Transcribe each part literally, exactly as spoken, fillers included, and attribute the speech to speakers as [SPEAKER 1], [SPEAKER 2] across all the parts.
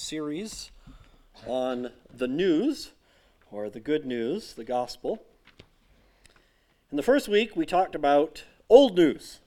[SPEAKER 1] series on the news, or the good news, the gospel. In the first week, we talked about old news.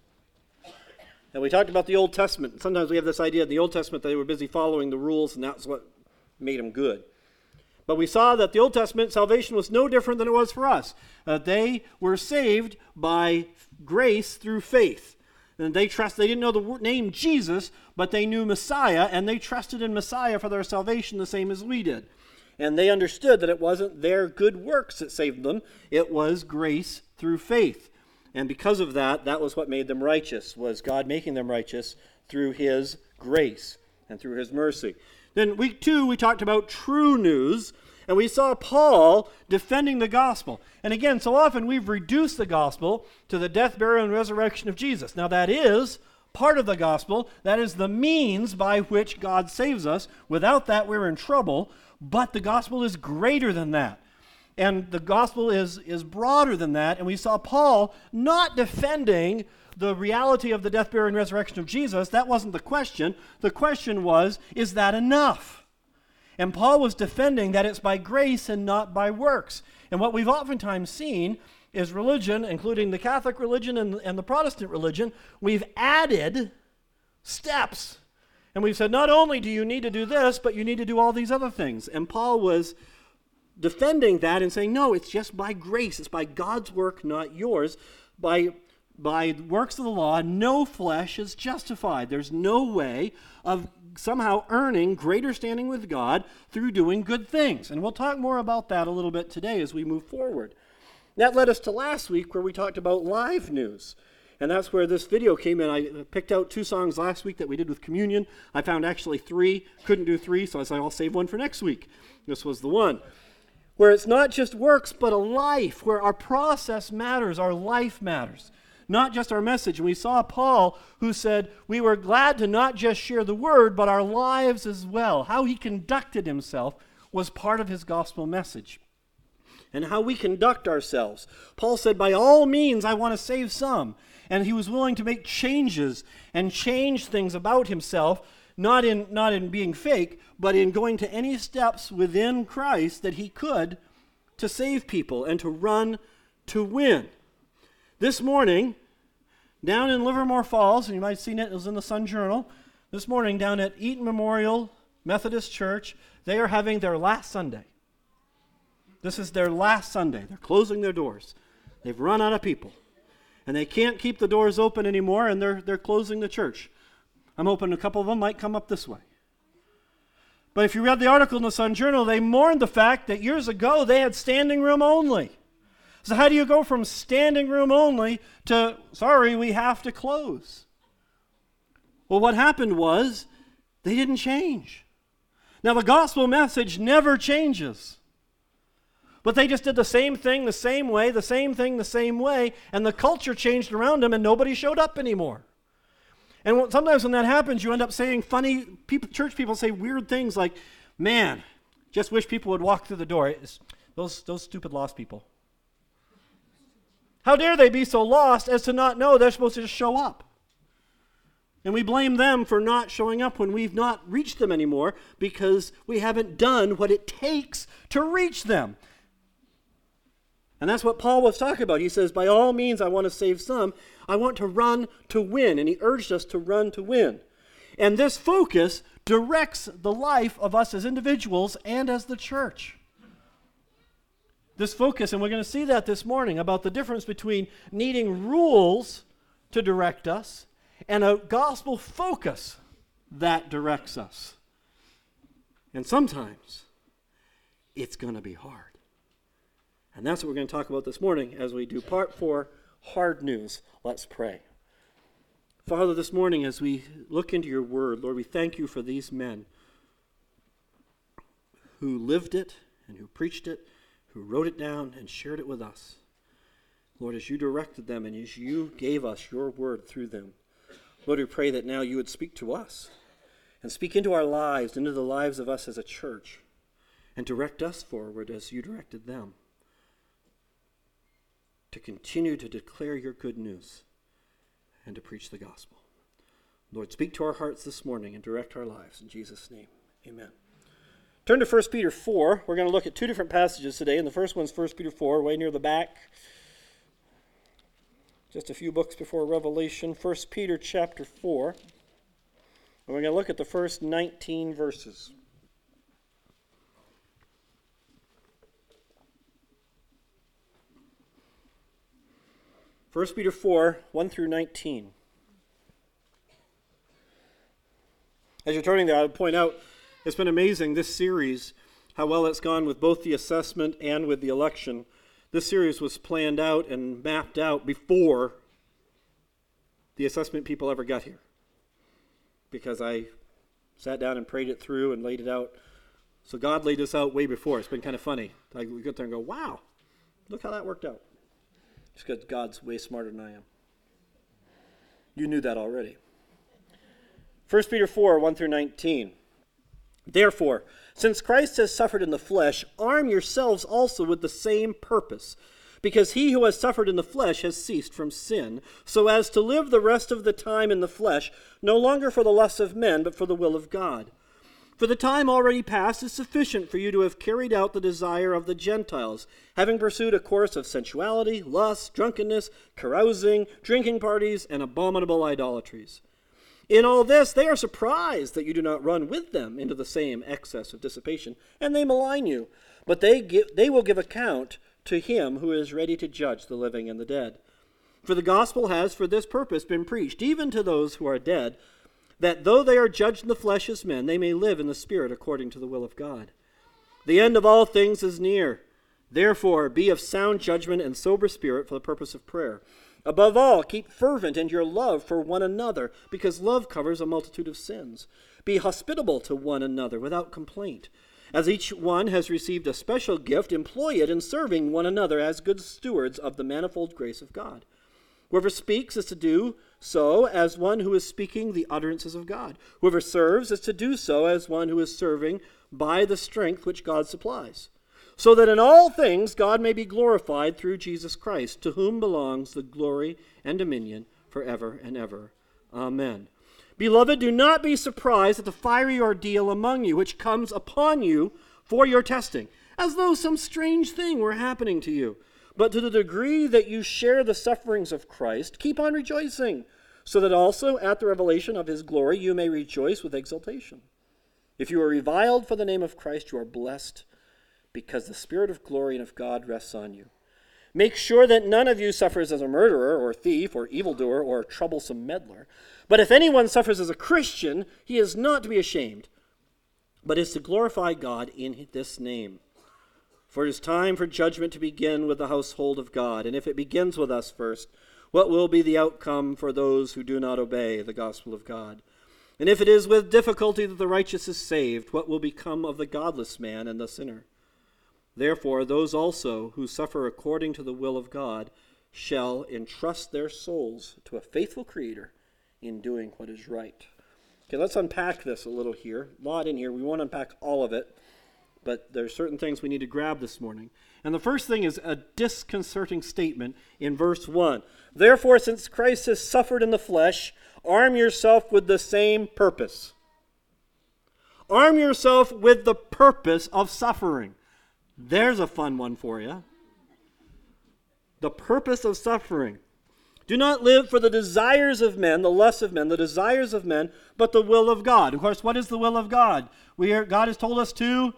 [SPEAKER 1] And we talked about the Old Testament. Sometimes we have this idea in the Old Testament that they were busy following the rules, and that's what made them good. But we saw that the Old Testament salvation was no different than it was for us. Uh, they were saved by grace through faith. And they trust, they didn't know the name Jesus, but they knew Messiah, and they trusted in Messiah for their salvation the same as we did. And they understood that it wasn't their good works that saved them, it was grace through faith. And because of that, that was what made them righteous, was God making them righteous through his grace and through his mercy. Then week two, we talked about true news, and we saw Paul defending the gospel. And again, so often we've reduced the gospel to the death, burial, and resurrection of Jesus. Now that is part of the gospel. That is the means by which God saves us. Without that, we're in trouble. But the gospel is greater than that. And the gospel is, is broader than that. And we saw Paul not defending the reality of the death, burial, and resurrection of Jesus. That wasn't the question. The question was, is that enough? And Paul was defending that it's by grace and not by works. And what we've oftentimes seen is religion, including the Catholic religion and, and the Protestant religion, we've added steps. And we've said, not only do you need to do this, but you need to do all these other things. And Paul was defending that and saying, no, it's just by grace. It's by God's work, not yours. By By works of the law, no flesh is justified. There's no way of somehow earning greater standing with God through doing good things. And we'll talk more about that a little bit today as we move forward. That led us to last week where we talked about live news. And that's where this video came in. I picked out two songs last week that we did with communion. I found actually three. Couldn't do three, so I said I'll save one for next week. This was the one. Where it's not just works, but a life, where our process matters, our life matters. Not just our message. And we saw Paul who said we were glad to not just share the word, but our lives as well. How he conducted himself was part of his gospel message. And how we conduct ourselves. Paul said, by all means, I want to save some. And he was willing to make changes and change things about himself, not in, not in being fake, but in going to any steps within Christ that he could to save people and to run to win. This morning, down in Livermore Falls, and you might have seen it, it was in the Sun Journal, this morning down at Eaton Memorial Methodist Church, they are having their last Sunday. This is their last Sunday. They're closing their doors. They've run out of people. And they can't keep the doors open anymore, and they're, they're closing the church. I'm hoping a couple of them might come up this way. But if you read the article in the Sun Journal, they mourned the fact that years ago they had standing room only. So how do you go from standing room only to, sorry, we have to close? Well, what happened was they didn't change. Now, the gospel message never changes. But they just did the same thing the same way, the same thing the same way, and the culture changed around them and nobody showed up anymore. And sometimes when that happens, you end up saying funny, people, church people say weird things like, man, just wish people would walk through the door. It's, those, those stupid lost people. How dare they be so lost as to not know they're supposed to just show up? And we blame them for not showing up when we've not reached them anymore because we haven't done what it takes to reach them. And that's what Paul was talking about. He says, by all means, I want to save some. I want to run to win. And he urged us to run to win. And this focus directs the life of us as individuals and as the church. This focus, and we're going to see that this morning, about the difference between needing rules to direct us and a gospel focus that directs us. And sometimes it's going to be hard. And that's what we're going to talk about this morning as we do part four, hard news. Let's pray. Father, this morning as we look into your word, Lord, we thank you for these men who lived it and who preached it, who wrote it down and shared it with us. Lord, as you directed them and as you gave us your word through them, Lord, we pray that now you would speak to us and speak into our lives, into the lives of us as a church, and direct us forward as you directed them to continue to declare your good news and to preach the gospel. Lord, speak to our hearts this morning and direct our lives. In Jesus' name, amen. Turn to First Peter four. We're going to look at two different passages today, and the first one's First Peter four, way near the back. Just a few books before Revelation. First Peter chapter four. And we're going to look at the first nineteen verses. First Peter four, one through nineteen. As you're turning there, I would point out, it's been amazing, this series, how well it's gone with both the assessment and with the election. This series was planned out and mapped out before the assessment people ever got here. Because I sat down and prayed it through and laid it out. So God laid this out way before. It's been kind of funny. Like we get there and go, wow, look how that worked out. Just because God's way smarter than I am. You knew that already. First Peter four, one through nineteen. Therefore, since Christ has suffered in the flesh, arm yourselves also with the same purpose, because he who has suffered in the flesh has ceased from sin, so as to live the rest of the time in the flesh, no longer for the lusts of men, but for the will of God. For the time already past is sufficient for you to have carried out the desire of the Gentiles, having pursued a course of sensuality, lust, drunkenness, carousing, drinking parties, and abominable idolatries. In all this, they are surprised that you do not run with them into the same excess of dissipation, and they malign you. But they give, they will give account to him who is ready to judge the living and the dead. For the gospel has for this purpose been preached, even to those who are dead, that though they are judged in the flesh as men, they may live in the spirit according to the will of God. The end of all things is near. Therefore, be of sound judgment and sober spirit for the purpose of prayer. Above all, keep fervent in your love for one another, because love covers a multitude of sins. Be hospitable to one another without complaint. As each one has received a special gift, employ it in serving one another as good stewards of the manifold grace of God. Whoever speaks is to do so as one who is speaking the utterances of God. Whoever serves is to do so as one who is serving by the strength which God supplies, so that in all things God may be glorified through Jesus Christ, to whom belongs the glory and dominion forever and ever. Amen. Beloved, do not be surprised at the fiery ordeal among you, which comes upon you for your testing, as though some strange thing were happening to you. But to the degree that you share the sufferings of Christ, keep on rejoicing, so that also at the revelation of his glory you may rejoice with exultation. If you are reviled for the name of Christ, you are blessed, because the Spirit of glory and of God rests on you. Make sure that none of you suffers as a murderer or thief or evildoer or troublesome meddler. But if anyone suffers as a Christian, he is not to be ashamed, but is to glorify God in this name. For it is time for judgment to begin with the household of God. And if it begins with us first, what will be the outcome for those who do not obey the gospel of God? And if it is with difficulty that the righteous is saved, what will become of the godless man and the sinner? Therefore, those also who suffer according to the will of God shall entrust their souls to a faithful Creator in doing what is right. Okay, let's unpack this a little here. A lot in here. We won't unpack all of it, but there are certain things we need to grab this morning. And the first thing is a disconcerting statement in verse one. Therefore, since Christ has suffered in the flesh, arm yourself with the same purpose. Arm yourself with the purpose of suffering. There's a fun one for you. The purpose of suffering. Do not live for the desires of men, the lusts of men, the desires of men, but the will of God. Of course, what is the will of God? We are, God has told us to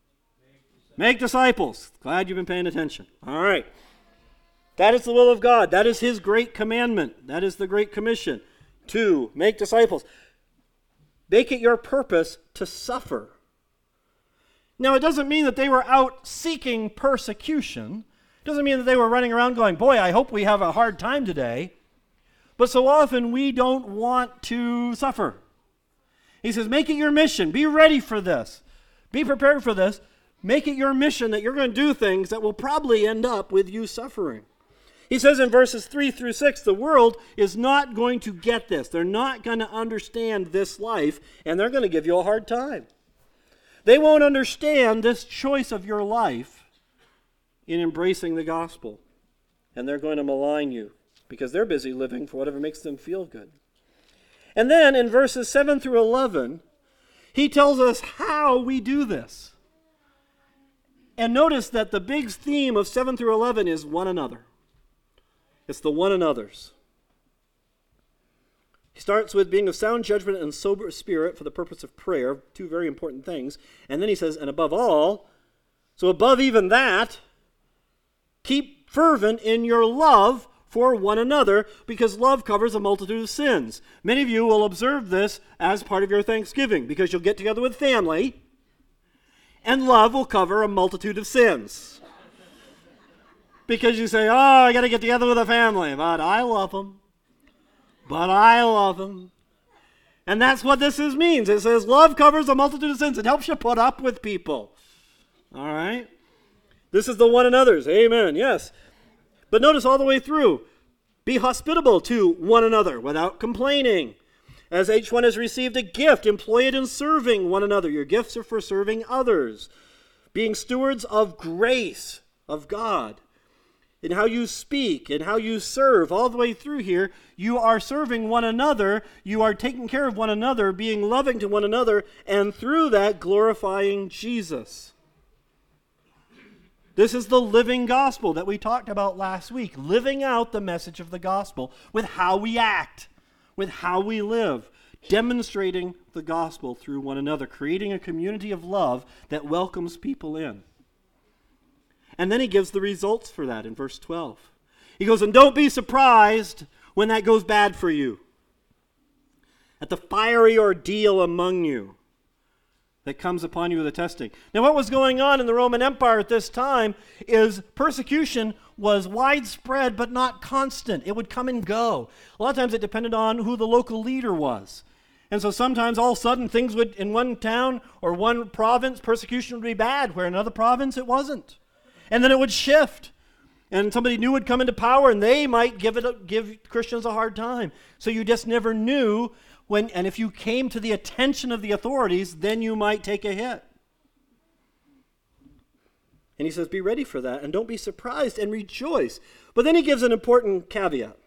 [SPEAKER 1] make disciples. Glad you've been paying attention. All right. That is the will of God. That is his great commandment. That is the great commission, to make disciples. Make it your purpose to suffer. Now, it doesn't mean that they were out seeking persecution. It doesn't mean that they were running around going, boy, I hope we have a hard time today. But so often we don't want to suffer. He says, make it your mission. Be ready for this. Be prepared for this. Make it your mission that you're going to do things that will probably end up with you suffering. He says in verses three through six, the world is not going to get this. They're not going to understand this life, and they're going to give you a hard time. They won't understand this choice of your life in embracing the gospel. And they're going to malign you because they're busy living for whatever makes them feel good. And then in verses seven through eleven, he tells us how we do this. And notice that the big theme of seven through eleven is one another. It's the one another's. He starts with being of sound judgment and sober spirit for the purpose of prayer, two very important things. And then he says, and above all, so above even that, keep fervent in your love for one another, because love covers a multitude of sins. Many of you will observe this as part of your Thanksgiving, because you'll get together with family, and love will cover a multitude of sins. Because you say, oh, I got to get together with a family, but I love them. But I love them. And that's what this is means. It says love covers a multitude of sins. It helps you put up with people. All right? This is the one another's. Amen. Yes. But notice all the way through. Be hospitable to one another without complaining. As each one has received a gift, employ it in serving one another. Your gifts are for serving others. Being stewards of grace of God. In how you speak, in how you serve, all the way through here, you are serving one another, you are taking care of one another, being loving to one another, and through that, glorifying Jesus. This is the living gospel that we talked about last week, living out the message of the gospel with how we act, with how we live, demonstrating the gospel through one another, creating a community of love that welcomes people in. And then he gives the results for that in verse twelve. He goes, and don't be surprised when that goes bad for you. At the fiery ordeal among you that comes upon you with the testing. Now what was going on in the Roman Empire at this time is persecution was widespread but not constant. It would come and go. A lot of times it depended on who the local leader was. And so sometimes all of a sudden things would, in one town or one province, persecution would be bad, where in another province it wasn't. And then it would shift. And somebody new would come into power, and they might give it a, give Christians a hard time. So you just never knew when, and if you came to the attention of the authorities, then you might take a hit. And he says, be ready for that, and don't be surprised, and rejoice. But then he gives an important caveat.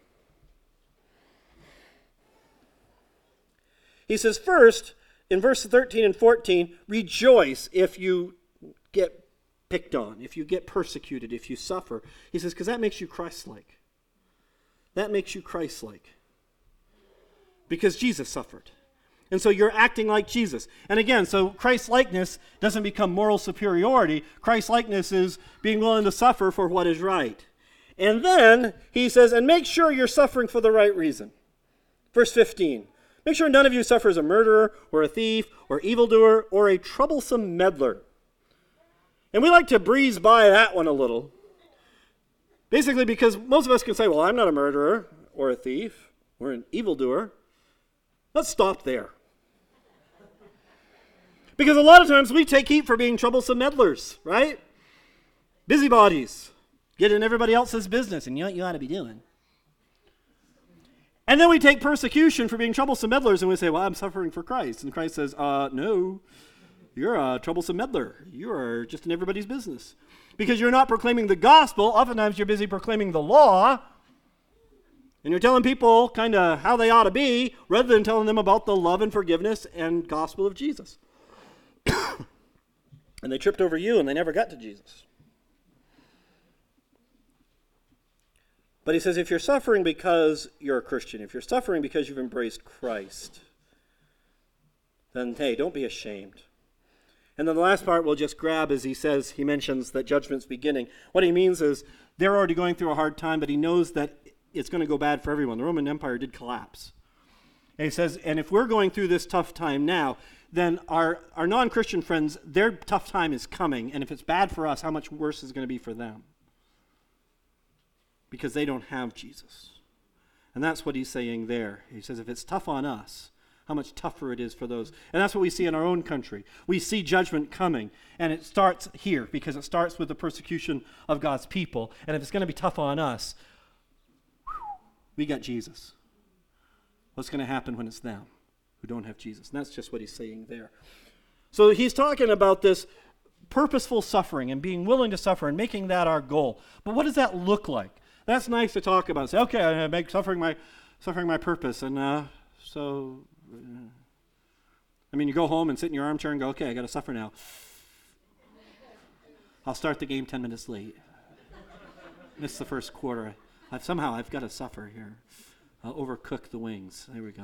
[SPEAKER 1] He says, first, in verse thirteen and fourteen, rejoice if you get picked on, if you get persecuted, if you suffer. He says, because that makes you Christ-like. That makes you Christ-like. Because Jesus suffered. And so you're acting like Jesus. And again, so Christ-likeness doesn't become moral superiority. Christ-likeness is being willing to suffer for what is right. And then he says, and make sure you're suffering for the right reason. Verse fifteen, make sure none of you suffers a murderer or a thief or evildoer or a troublesome meddler. And we like to breeze by that one a little. Basically because most of us can say, well, I'm not a murderer or a thief or an evildoer. Let's stop there. Because a lot of times we take heat for being troublesome meddlers, right? Busybodies. Get in everybody else's business, and you know what you ought to be doing. And then we take persecution for being troublesome meddlers, and we say, well, I'm suffering for Christ. And Christ says, uh, no. You're a troublesome meddler. You are just in everybody's business. Because you're not proclaiming the gospel. Oftentimes you're busy proclaiming the law. And you're telling people kind of how they ought to be, rather than telling them about the love and forgiveness and gospel of Jesus. And they tripped over you and they never got to Jesus. But he says, if you're suffering because you're a Christian, if you're suffering because you've embraced Christ, then hey, don't be ashamed. And then the last part we'll just grab as he says, he mentions that judgment's beginning. What he means is they're already going through a hard time, but he knows that it's going to go bad for everyone. The Roman Empire did collapse. And he says, and if we're going through this tough time now, then our, our non-Christian friends, their tough time is coming. And if it's bad for us, how much worse is it going to be for them? Because they don't have Jesus. And that's what he's saying there. He says, if it's tough on us, how much tougher it is for those. And that's what we see in our own country. We see judgment coming, and it starts here because it starts with the persecution of God's people. And if it's going to be tough on us, we got Jesus. What's going to happen when it's them who don't have Jesus? And that's just what he's saying there. So he's talking about this purposeful suffering and being willing to suffer and making that our goal. But what does that look like? That's nice to talk about. Say, okay, I make suffering my suffering my purpose, and uh, so. I mean, you go home and sit in your armchair and go, okay, I got to suffer now. I'll start the game ten minutes late. Missed the first quarter. I've somehow I've got to suffer here. I'll overcook the wings. There we go.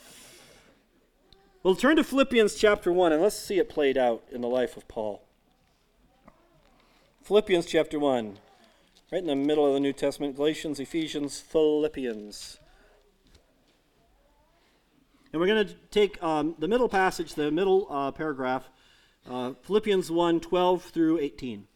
[SPEAKER 1] Well, turn to Philippians chapter one, and let's see it played out in the life of Paul. Philippians chapter one, right in the middle of the New Testament, Galatians, Ephesians, Philippians. And we're going to take um, the middle passage, the middle uh, paragraph, uh, Philippians one, twelve through eighteen.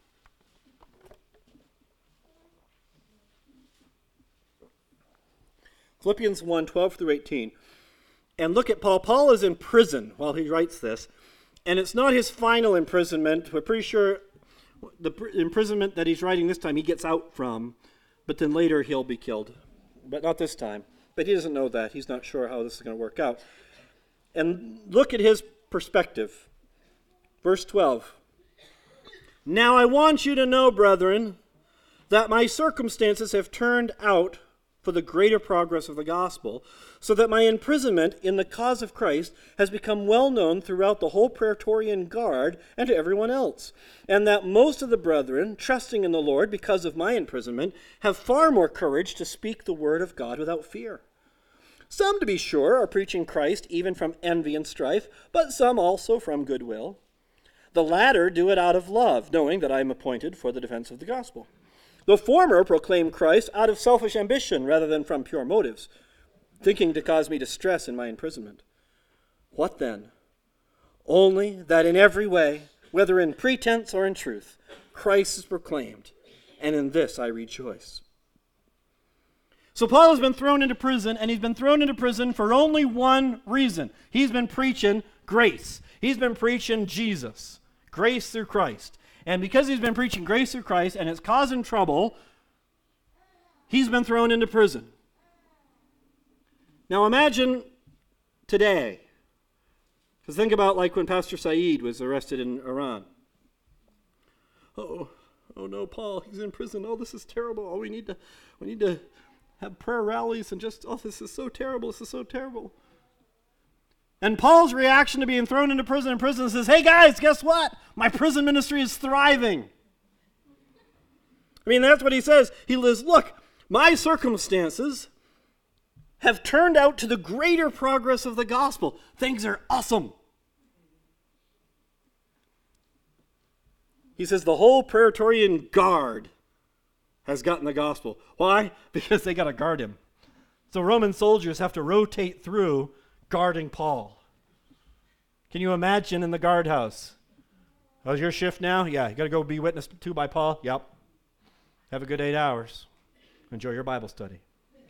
[SPEAKER 1] Philippians one, twelve through eighteen. And look at Paul. Paul is in prison while he writes this. And it's not his final imprisonment. We're pretty sure the pr- imprisonment that he's writing this time he gets out from. But then later he'll be killed. But not this time. But he doesn't know that. He's not sure how this is going to work out. And look at his perspective. Verse twelve. Now I want you to know, brethren, that my circumstances have turned out for the greater progress of the gospel, so that my imprisonment in the cause of Christ has become well known throughout the whole Praetorian Guard and to everyone else, and that most of the brethren, trusting in the Lord because of my imprisonment, have far more courage to speak the word of God without fear. Some, to be sure, are preaching Christ even from envy and strife, but some also from goodwill. The latter do it out of love, knowing that I am appointed for the defense of the gospel. The former proclaim Christ out of selfish ambition rather than from pure motives, thinking to cause me distress in my imprisonment. What then? Only that in every way, whether in pretense or in truth, Christ is proclaimed, and in this I rejoice. So Paul has been thrown into prison, and he's been thrown into prison for only one reason. He's been preaching grace. He's been preaching Jesus, grace through Christ. And because he's been preaching grace through Christ and it's causing trouble, he's been thrown into prison. Now imagine today, because think about like when Pastor Saeed was arrested in Iran. Oh, oh no, Paul, he's in prison. Oh, this is terrible. Oh, we need to, we need to have prayer rallies and just, oh, this is so terrible. This is so terrible. And Paul's reaction to being thrown into prison in prison says, hey guys, guess what? My prison ministry is thriving. I mean, that's what he says. He says, look, my circumstances have turned out to the greater progress of the gospel. Things are awesome. He says the whole Praetorian Guard has gotten the gospel. Why? Because they got to guard him. So Roman soldiers have to rotate through guarding Paul. Can you imagine in the guardhouse? Oh, your shift now? Yeah, you got to go be witnessed to by Paul? Yep. Have a good eight hours. Enjoy your Bible study.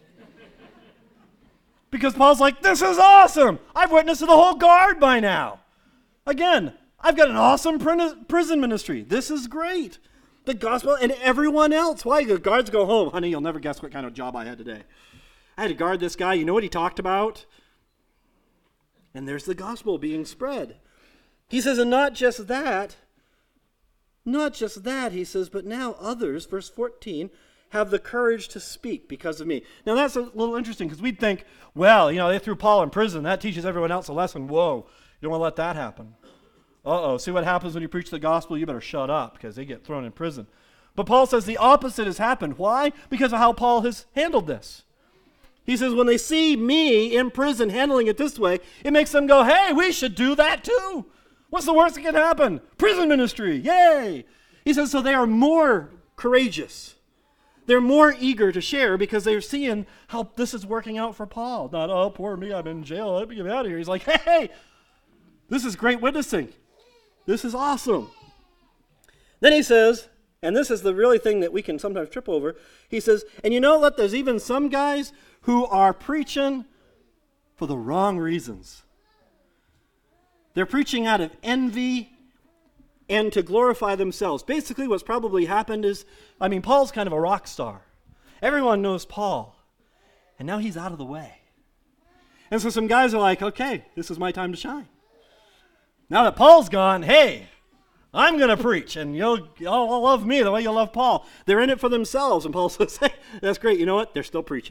[SPEAKER 1] Because Paul's like, this is awesome. I've witnessed to the whole guard by now. Again, I've got an awesome prison ministry. This is great. The gospel and everyone else. Why? The guards go home. Honey, you'll never guess what kind of job I had today. I had to guard this guy. You know what he talked about? And there's the gospel being spread. He says, and not just that, not just that, he says, but now others, verse fourteen, have the courage to speak because of me. Now that's a little interesting because we'd think, well, you know, they threw Paul in prison. That teaches everyone else a lesson. Whoa, you don't want to let that happen. Uh-oh, see what happens when you preach the gospel? You better shut up because they get thrown in prison. But Paul says the opposite has happened. Why? Because of how Paul has handled this. He says, when they see me in prison handling it this way, it makes them go, hey, we should do that too. What's the worst that can happen? Prison ministry, yay. He says, so they are more courageous. They're more eager to share because they're seeing how this is working out for Paul. Not, oh, poor me, I'm in jail, let me get out of here. He's like, hey, this is great witnessing. This is awesome. Then he says, and this is the really thing that we can sometimes trip over, he says, and you know what, there's even some guys who are preaching for the wrong reasons. They're preaching out of envy and to glorify themselves. Basically, what's probably happened is, I mean, Paul's kind of a rock star. Everyone knows Paul. And now he's out of the way. And so some guys are like, okay, this is my time to shine. Now that Paul's gone, hey, I'm going to preach, and you'll, you'll love me the way you'll love Paul. They're in it for themselves. And Paul says, hey, that's great. You know what? They're still preaching.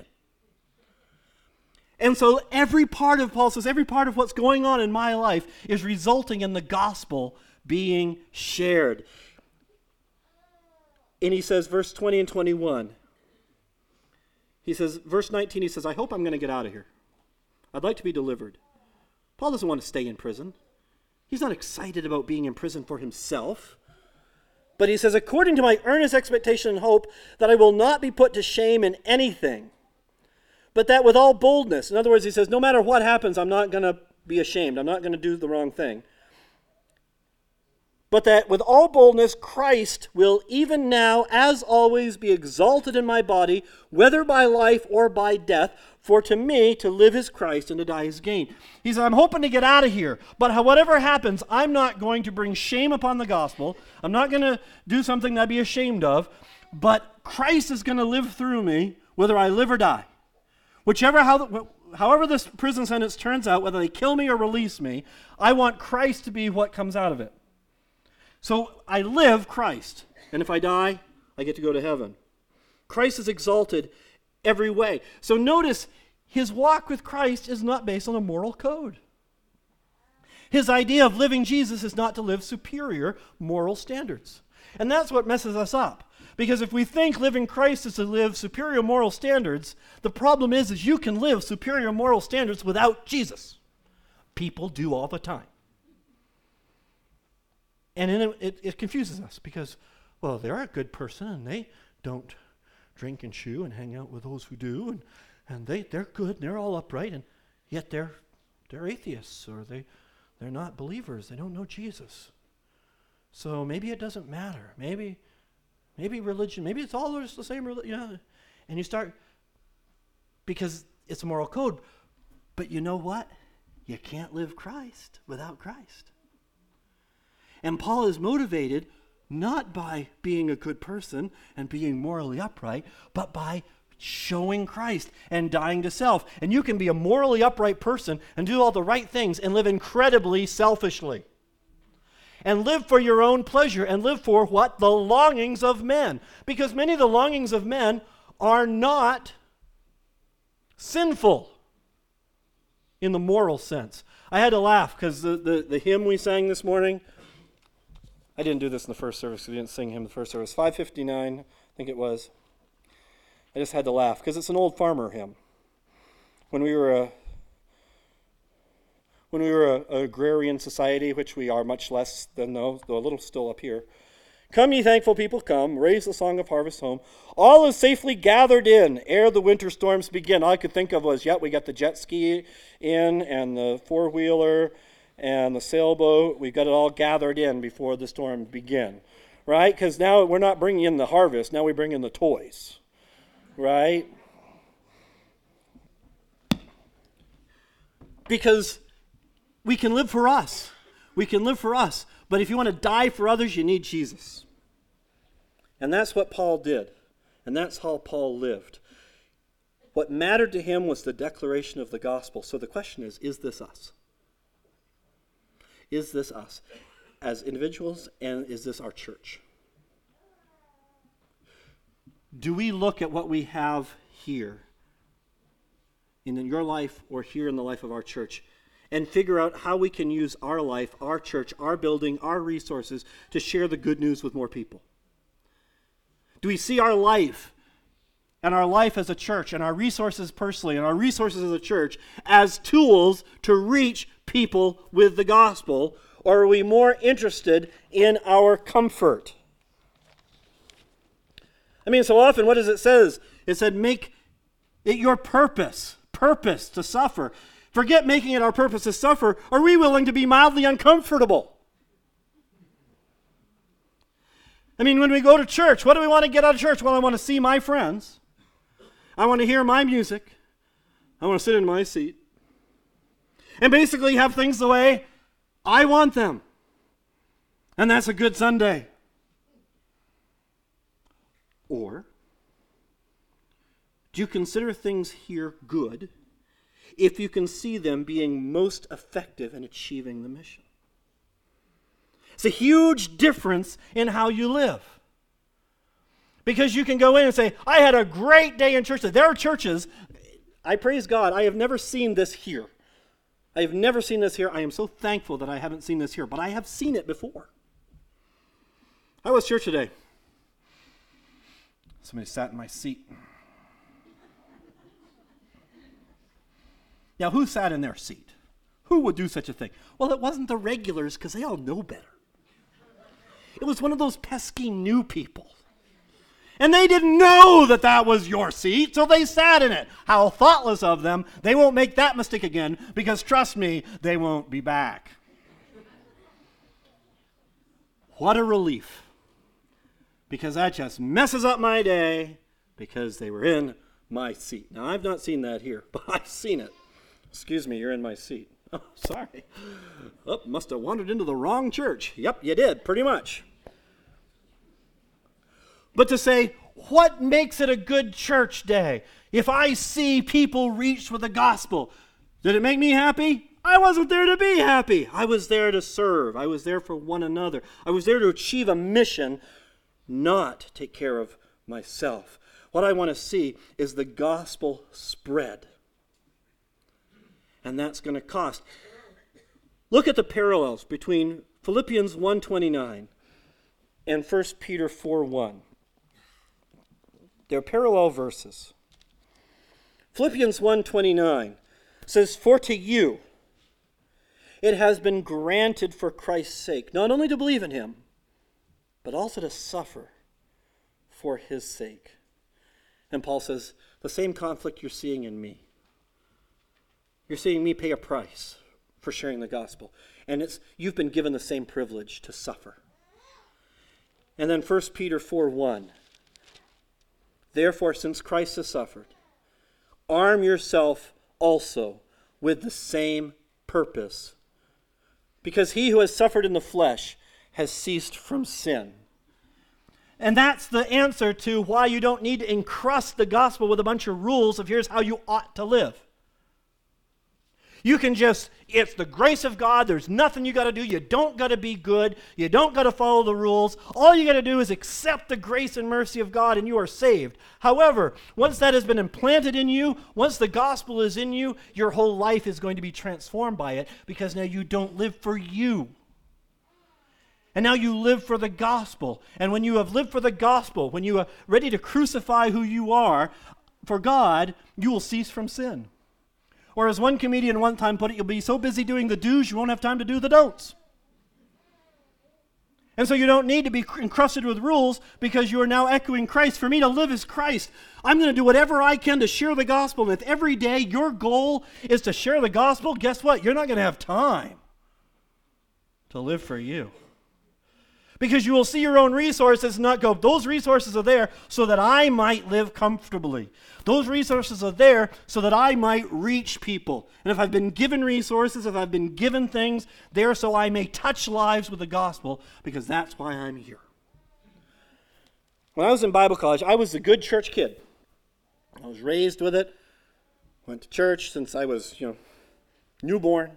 [SPEAKER 1] And so every part of, Paul says, every part of what's going on in my life is resulting in the gospel being shared. And he says, verse twenty and twenty-one, he says, verse nineteen, he says, I hope I'm going to get out of here. I'd like to be delivered. Paul doesn't want to stay in prison. He's not excited about being in prison for himself. But he says, according to my earnest expectation and hope that I will not be put to shame in anything, but that with all boldness. In other words, he says, no matter what happens, I'm not going to be ashamed. I'm not going to do the wrong thing. But that with all boldness, Christ will even now, as always, be exalted in my body, whether by life or by death. For to me, to live is Christ and to die is gain. He said, I'm hoping to get out of here, but whatever happens, I'm not going to bring shame upon the gospel. I'm not going to do something that I'd be ashamed of, but Christ is going to live through me, whether I live or die. Whichever, how, however this prison sentence turns out, whether they kill me or release me, I want Christ to be what comes out of it. So I live Christ, and if I die, I get to go to heaven. Christ is exalted every way. So notice, his walk with Christ is not based on a moral code. His idea of living Jesus is not to live superior moral standards. And that's what messes us up. Because if we think living Christ is to live superior moral standards, the problem is, is you can live superior moral standards without Jesus. People do all the time. And then it, it, it confuses us because, well, they're a good person and they don't drink and chew and hang out with those who do, and, and they, they're good and they're all upright, and yet they're they're atheists, or they, they're not believers. They don't know Jesus. So maybe it doesn't matter. Maybe maybe religion, maybe it's all just the same religion. Yeah. And you start, because it's a moral code. But you know what? You can't live Christ without Christ. And Paul is motivated not by being a good person and being morally upright, but by showing Christ and dying to self. And you can be a morally upright person and do all the right things and live incredibly selfishly. And live for your own pleasure and live for what? The longings of men. Because many of the longings of men are not sinful in the moral sense. I had to laugh because the, the, the hymn we sang this morning, I didn't do this in the first service. We didn't sing him in the first service. five fifty-nine, I think it was. I just had to laugh because it's an old farmer hymn. When we were a when we were a, a agrarian society, which we are much less than those, though a little still up here. Come, ye thankful people, come, raise the song of harvest home. All is safely gathered in ere the winter storms begin. All I could think of was, yeah, we got the jet ski in and the four-wheeler and the sailboat. We got it all gathered in before the storm begin, right? Because now we're not bringing in the harvest. Now we bring in the toys, right? Because we can live for us. We can live for us. But if you want to die for others, you need Jesus. And that's what Paul did. And that's how Paul lived. What mattered to him was the declaration of the gospel. So the question is, is this us? Is this us as individuals, and is this our church? Do we look at what we have here in your life or here in the life of our church and figure out how we can use our life, our church, our building, our resources to share the good news with more people? Do we see our life and our life as a church and our resources personally and our resources as a church as tools to reach people with the gospel, or are we more interested in our comfort? I mean, so often, what does it say? It said, make it your purpose, purpose to suffer. Forget making it our purpose to suffer. Are we willing to be mildly uncomfortable? I mean, when we go to church, what do we want to get out of church? Well, I want to see my friends. I want to hear my music. I want to sit in my seat. And basically have things the way I want them. And that's a good Sunday. Or, do you consider things here good if you can see them being most effective in achieving the mission? It's a huge difference in how you live. Because you can go in and say, I had a great day in church. There are churches, I praise God, I have never seen this here. I have never seen this here. I am so thankful that I haven't seen this here, but I have seen it before. How was church today? Somebody sat in my seat. Now, who sat in their seat? Who would do such a thing? Well, it wasn't the regulars, because they all know better. It was one of those pesky new people. And they didn't know that that was your seat, so they sat in it. How thoughtless of them. They won't make that mistake again, because trust me, they won't be back. What a relief. Because that just messes up my day, because they were in my seat. Now, I've not seen that here, but I've seen it. Excuse me, you're in my seat. Oh, sorry. Oh, must have wandered into the wrong church. Yep, you did, pretty much. But to say, what makes it a good church day? If I see people reached with the gospel, did it make me happy? I wasn't there to be happy. I was there to serve. I was there for one another. I was there to achieve a mission, not take care of myself. What I want to see is the gospel spread. And that's going to cost. Look at the parallels between Philippians one twenty-nine and First Peter four one. They're parallel verses. Philippians one twenty-nine says, "For to you it has been granted for Christ's sake, not only to believe in him, but also to suffer for his sake." And Paul says, the same conflict you're seeing in me. You're seeing me pay a price for sharing the gospel. And it's you've been given the same privilege to suffer. And then First Peter four one. "Therefore, since Christ has suffered, arm yourself also with the same purpose, because he who has suffered in the flesh has ceased from sin." And that's the answer to why you don't need to encrust the gospel with a bunch of rules of here's how you ought to live. You can just, it's the grace of God. There's nothing you got to do. You don't got to be good. You don't got to follow the rules. All you got to do is accept the grace and mercy of God and you are saved. However, once that has been implanted in you, once the gospel is in you, your whole life is going to be transformed by it because now you don't live for you. And now you live for the gospel. And when you have lived for the gospel, when you are ready to crucify who you are for God, you will cease from sin. Or as one comedian one time put it, you'll be so busy doing the do's, you won't have time to do the don'ts. And so you don't need to be encrusted with rules because you are now echoing Christ. For me to live is Christ. I'm going to do whatever I can to share the gospel. And if every day your goal is to share the gospel, guess what? You're not going to have time to live for you. Because you will see your own resources and not go, those resources are there so that I might live comfortably. Those resources are there so that I might reach people. And if I've been given resources, if I've been given things, there so I may touch lives with the gospel, because that's why I'm here. When I was in Bible college, I was a good church kid. I was raised with it. Went to church since I was, you know, newborn.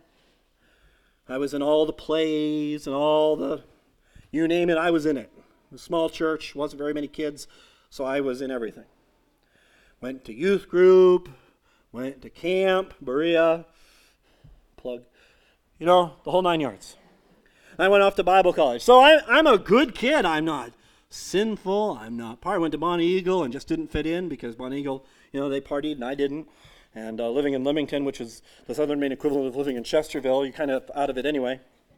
[SPEAKER 1] I was in all the plays and all the... You name it, I was in it. It was a small church, wasn't very many kids, so I was in everything. Went to youth group, went to camp, Berea, plug, you know, the whole nine yards. I went off to Bible college. So I, I'm a good kid. I'm not sinful. I'm not part. I went to Bonnie Eagle and just didn't fit in because Bonnie Eagle, you know, they partied and I didn't. And uh, living in Leamington, which is the southern Maine equivalent of living in Chesterville, you're kind of out of it anyway.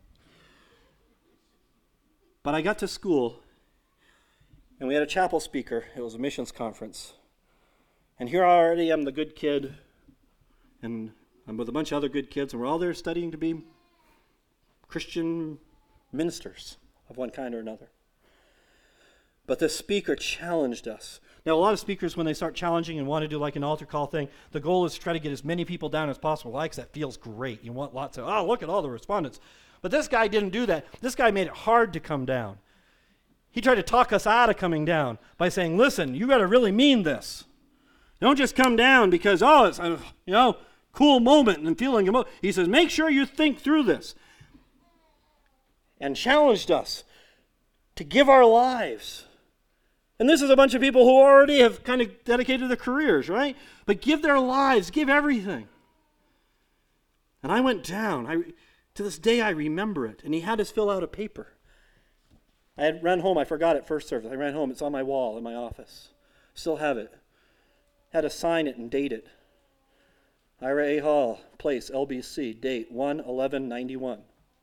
[SPEAKER 1] But I got to school, and we had a chapel speaker. It was a missions conference. And here I already am the good kid, and I'm with a bunch of other good kids, and we're all there studying to be Christian ministers of one kind or another. But the speaker challenged us. Now, a lot of speakers, when they start challenging and want to do like an altar call thing, the goal is to try to get as many people down as possible. Why? Because that feels great. You want lots of, oh, look at all the respondents. But this guy didn't do that. This guy made it hard to come down. He tried to talk us out of coming down by saying, listen, you got to really mean this. Don't just come down because, oh, it's a, you know, cool moment and feeling emo-. He says, make sure you think through this. And challenged us to give our lives. And this is a bunch of people who already have kind of dedicated their careers, right? But give their lives, give everything. And I went down. I... To this day, I remember it. And he had us fill out a paper. I had run home. I forgot it first service. I ran home. It's on my wall in my office. Still have it. Had to sign it and date it. Ira A. Hall, place, L B C, date one eleven ninety-one.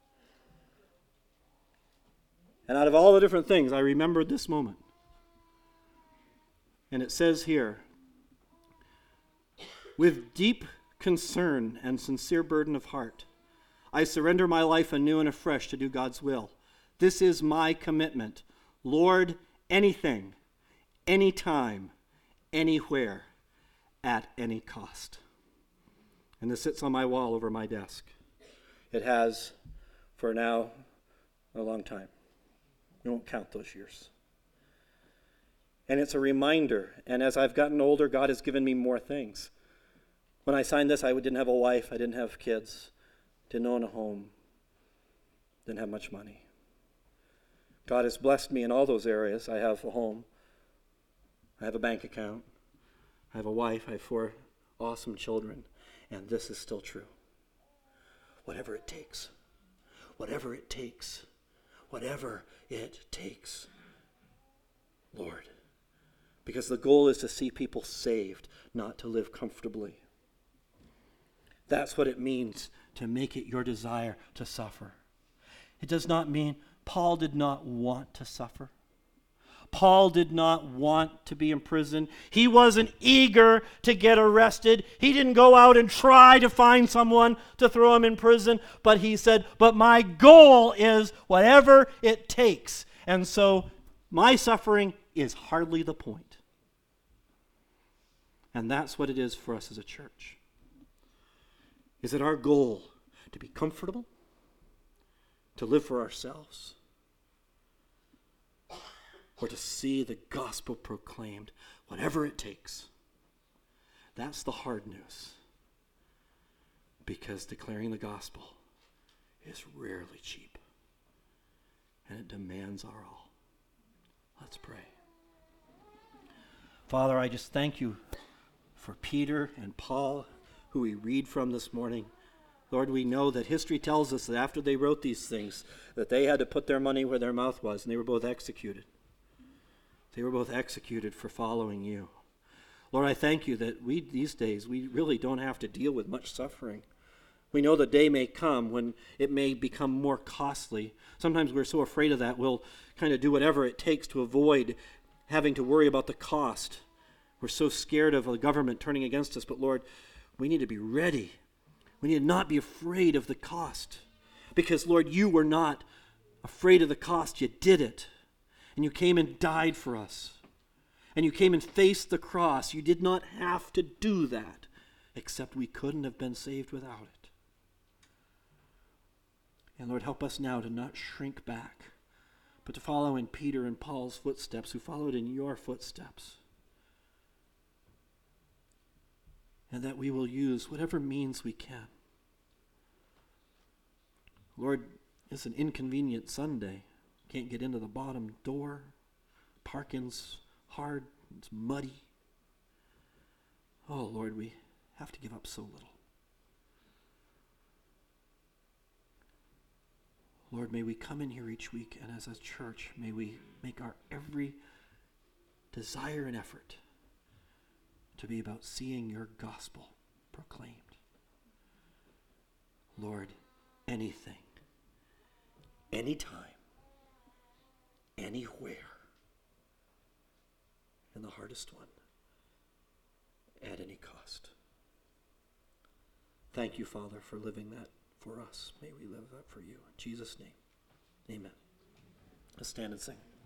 [SPEAKER 1] And out of all the different things, I remembered this moment. And it says here, with deep concern and sincere burden of heart, I surrender my life anew and afresh to do God's will. This is my commitment. Lord, anything, anytime, anywhere, at any cost. And this sits on my wall over my desk. It has for now a long time. We won't count those years. And it's a reminder. And as I've gotten older, God has given me more things. When I signed this, I didn't have a wife. I didn't have kids. Didn't own a home. Didn't have much money. God has blessed me in all those areas. I have a home. I have a bank account. I have a wife. I have four awesome children. And this is still true. Whatever it takes. Whatever it takes. Whatever it takes. Lord. Because the goal is to see people saved, not to live comfortably. That's what it means to make it your desire to suffer. It does not mean Paul did not want to suffer. Paul did not want to be in prison. He wasn't eager to get arrested. He didn't go out and try to find someone to throw him in prison. But he said, but my goal is whatever it takes. And so my suffering is hardly the point. And that's what it is for us as a church. Is it our goal to be comfortable? To live for ourselves? Or to see the gospel proclaimed, whatever it takes? That's the hard news. Because declaring the gospel is rarely cheap. And it demands our all. Let's pray. Father, I just thank you for Peter and Paul, who we read from this morning. Lord, we know that history tells us that after they wrote these things, that they had to put their money where their mouth was, and they were both executed. They were both executed for following you. Lord, I thank you that we, these days, we really don't have to deal with much suffering. We know the day may come when it may become more costly. Sometimes we're so afraid of that, we'll kind of do whatever it takes to avoid having to worry about the cost. We're so scared of the government turning against us, but Lord, we need to be ready. We need to not be afraid of the cost. Because, Lord, you were not afraid of the cost. You did it. And you came and died for us. And you came and faced the cross. You did not have to do that, except we couldn't have been saved without it. And Lord, help us now to not shrink back, but to follow in Peter and Paul's footsteps, who followed in your footsteps. And that we will use whatever means we can. Lord, it's an inconvenient Sunday. Can't get into the bottom door. Parking's hard. It's muddy. Oh, Lord, we have to give up so little. Lord, may we come in here each week, and as a church, may we make our every desire and effort to be about seeing your gospel proclaimed. Lord, anything, anytime, anywhere, and the hardest one, at any cost. Thank you, Father, for living that for us. May we live that for you. In Jesus' name, amen. Let's stand and sing.